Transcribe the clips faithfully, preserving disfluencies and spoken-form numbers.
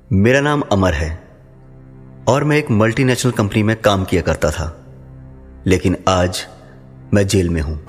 मेरा नाम अमर है और मैं एक मल्टीनेशनल कंपनी में काम किया करता था, लेकिन आज मैं जेल में हूं।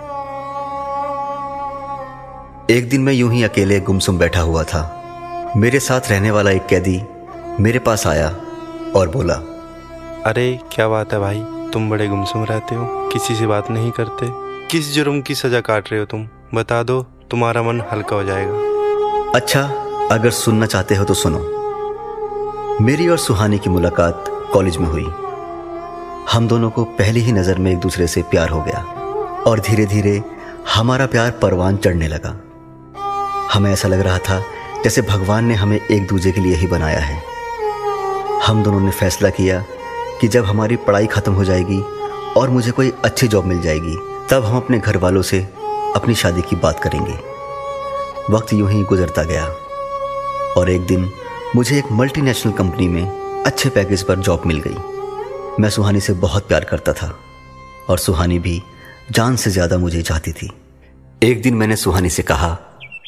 एक दिन मैं यूं ही अकेले गुमसुम बैठा हुआ था। मेरे साथ रहने वाला एक कैदी मेरे पास आया और बोला, अरे क्या बात है भाई, तुम बड़े गुमसुम रहते हो, किसी से बात नहीं करते, किस जुर्म की सजा काट रहे हो तुम? बता दो, तुम्हारा मन हल्का हो जाएगा। अच्छा, अगर सुनना चाहते हो तो सुनो। मेरी और सुहानी की मुलाकात कॉलेज में हुई। हम दोनों को पहली ही नजर में एक दूसरे से प्यार हो गया और धीरे धीरे हमारा प्यार परवान चढ़ने लगा। हमें ऐसा लग रहा था जैसे भगवान ने हमें एक दूसरे के लिए ही बनाया है। हम दोनों ने फैसला किया कि जब हमारी पढ़ाई खत्म हो जाएगी और मुझे कोई अच्छी जॉब मिल जाएगी, तब हम अपने घर वालों से अपनी शादी की बात करेंगे। वक्त यूं ही गुजरता गया और एक दिन मुझे एक मल्टीनेशनल कंपनी में अच्छे पैकेज पर जॉब मिल गई। मैं सुहानी से बहुत प्यार करता था और सुहानी भी जान से ज्यादा मुझे चाहती थी। एक दिन मैंने सुहानी से कहा,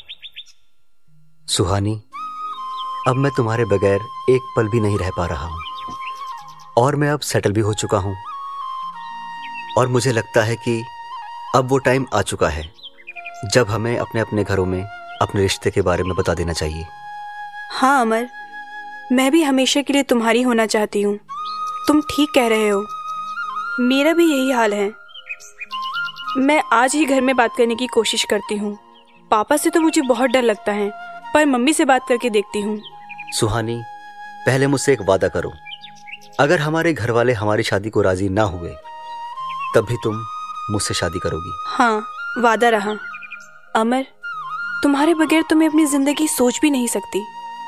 सुहानी, अब मैं तुम्हारे बगैर एक पल भी नहीं रह पा रहा हूं और मैं अब सेटल भी हो चुका हूं और मुझे लगता है कि अब वो टाइम आ चुका है जब हमें अपने अपने घरों में अपने रिश्ते के बारे में बता देना चाहिए। हाँ अमर, मैं भी हमेशा के लिए तुम्हारी होना चाहती हूँ। तुम ठीक कह रहे हो, मेरा भी यही हाल है। मैं आज ही घर में बात करने की कोशिश करती हूँ। पापा से तो मुझे बहुत डर लगता है, पर मम्मी से बात करके देखती हूँ। सुहानी, पहले मुझसे एक वादा करो। अगर हमारे घर वाले हमारी शादी को राजी ना हुए, तब भी तुम मुझसे शादी करोगी? हाँ, वादा रहा। अमर, तुम्हारे बगैर तो मैं अपनी जिंदगी सोच भी नहीं सकती।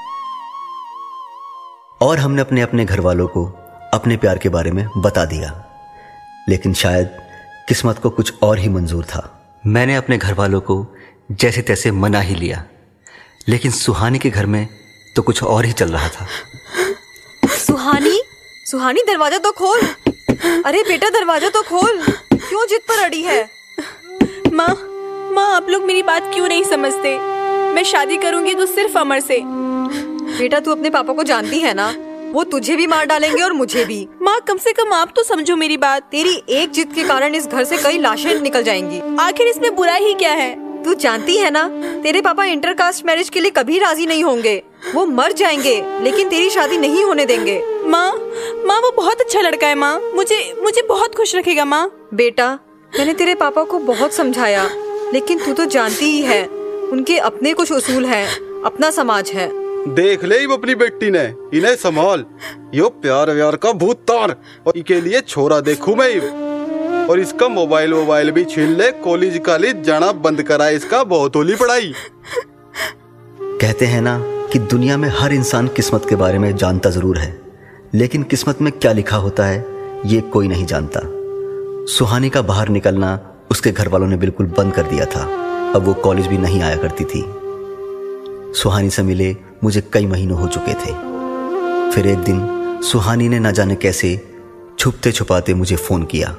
और हमने अपने अपने घर वालों को अपने प्यार के बारे में बता दिया, लेकिन शायद किस्मत को कुछ और ही मंजूर था। मैंने अपने घर वालों को जैसे तैसे मना ही लिया, लेकिन सुहानी के घर में तो कुछ और ही चल रहा था। सुहानी, सुहानी दरवाजा तो खोल। अरे बेटा, दरवाजा तो खोल, क्यों जिद पर अड़ी है? माँ, माँ आप लोग मेरी बात क्यों नहीं समझते? मैं शादी करूंगी तो सिर्फ अमर से। बेटा, तू अपने पापा को जानती है ना, वो तुझे भी मार डालेंगे और मुझे भी। माँ, कम से कम आप तो समझो मेरी बात। तेरी एक जिद के कारण इस घर से कई लाशें निकल जाएंगी। आखिर इसमें बुरा ही क्या है? तू जानती है ना, तेरे पापा इंटरकास्ट मैरिज के लिए कभी राजी नहीं होंगे। वो मर जाएंगे लेकिन तेरी शादी नहीं होने देंगे। माँ, माँ वो बहुत अच्छा लड़का है माँ, मुझे मुझे बहुत खुश रखेगा माँ। बेटा, मैंने तेरे पापा को बहुत समझाया, लेकिन तू तो जानती ही है, उनके अपने कुछ उसूल हैं, अपना समाज है। देख ले अपनी बेटी ने, इन्हें संभाल। यो प्यार व्यार का भूत तार, और इनके लिए छोरा देखूं मैं। और इसका मोबाइल मोबाइल भी छीन ले, कॉलेज कॉलेज जाना बंद कराए, इसका बहुत होली पढ़ाई। कहते हैं ना कि दुनिया में हर इंसान किस्मत के बारे में जानता जरूर है, लेकिन किस्मत में क्या लिखा होता है ये कोई नहीं जानता। सुहानी का बाहर निकलना उसके घर वालों ने बिल्कुल बंद कर दिया था। अब वो कॉलेज भी नहीं आया करती थी। सुहानी से मिले मुझे कई महीनों हो चुके थे। फिर एक दिन सुहानी ने न जाने कैसे छुपते छुपाते मुझे फोन किया।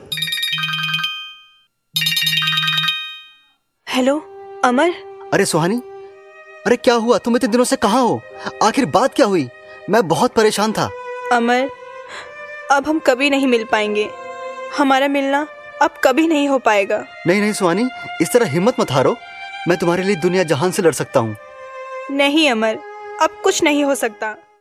हेलो अमर। अरे सुहानी, अरे क्या हुआ? तुम इतने दिनों से कहाँ हो? आखिर बात क्या हुई? मैं बहुत परेशान था। अमर, अब हम कभी नहीं मिल पाएंगे। हमारा मिलना अब कभी नहीं हो पाएगा। नहीं नहीं सुहानी, इस तरह हिम्मत मत हारो। मैं तुम्हारे लिए दुनिया जहान से लड़ सकता हूँ। नहीं अमर, अब कुछ नहीं हो सकता।